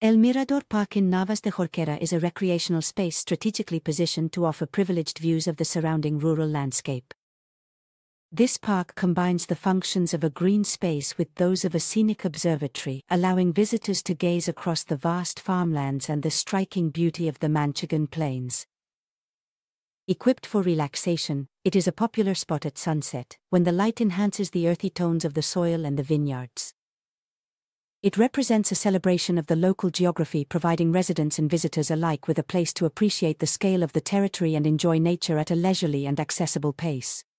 El Mirador Park in Navas de Jorquera is a recreational space strategically positioned to offer privileged views of the surrounding rural landscape. This park combines the functions of a green space with those of a scenic observatory, allowing visitors to gaze across the vast farmlands and the striking beauty of the Manchegan Plains. Equipped for relaxation, it is a popular spot at sunset, when the light enhances the earthy tones of the soil and the vineyards. It represents a celebration of the local geography, providing residents and visitors alike with a place to appreciate the scale of the territory and enjoy nature at a leisurely and accessible pace.